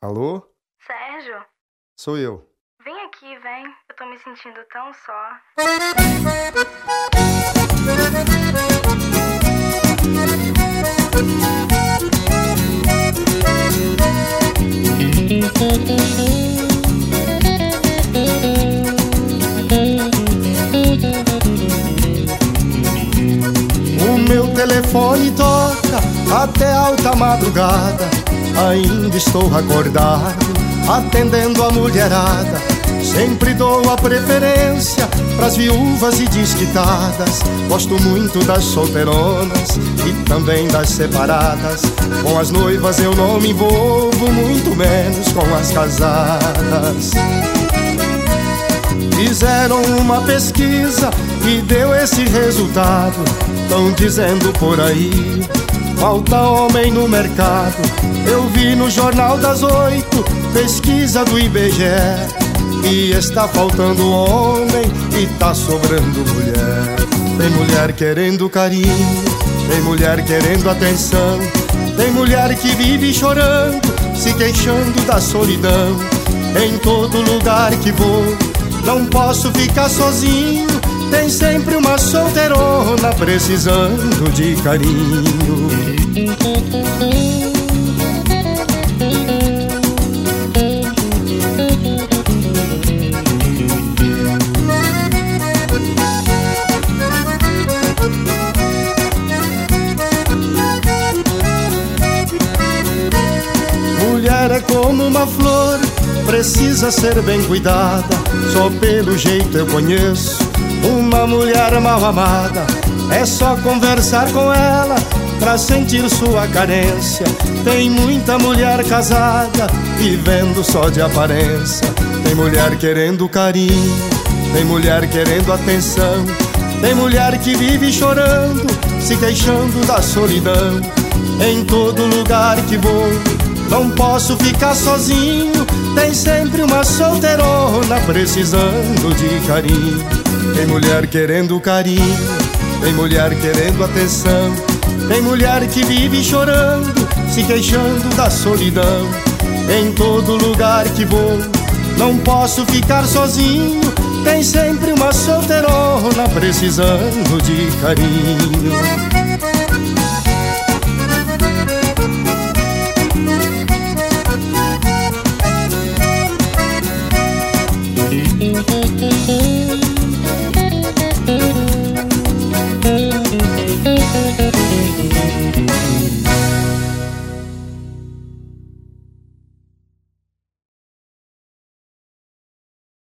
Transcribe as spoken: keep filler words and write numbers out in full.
Alô? Sérgio? Sou eu. Vem aqui, vem. Eu tô me sentindo tão só. O meu telefone toca até alta madrugada. Ainda estou acordado, atendendo a mulherada. Sempre dou a preferência pras viúvas e desquitadas. Gosto muito das solteironas e também das separadas. Com as noivas eu não me envolvo, muito menos com as casadas. Fizeram uma pesquisa e deu esse resultado. Tão dizendo por aí, falta homem no mercado. Eu vi no Jornal das Oito, pesquisa do I B G E, e está faltando homem e tá sobrando mulher. Tem mulher querendo carinho, tem mulher querendo atenção. Tem mulher que vive chorando, se queixando da solidão. Em todo lugar que vou, não posso ficar sozinho. Tem sempre uma solteirona precisando de carinho. Mulher é como uma flor, precisa ser bem cuidada. Só pelo jeito eu conheço uma mulher mal amada. É só conversar com ela pra sentir sua carência. Tem muita mulher casada, vivendo só de aparência. Tem mulher querendo carinho, tem mulher querendo atenção. Tem mulher que vive chorando, se queixando da solidão. Em todo lugar que vou, não posso ficar sozinho. Tem sempre uma solteirona precisando de carinho. Tem mulher querendo carinho, tem mulher querendo atenção. Tem mulher que vive chorando, se queixando da solidão. Em todo lugar que vou, não posso ficar sozinho. Tem sempre uma solteirona precisando de carinho.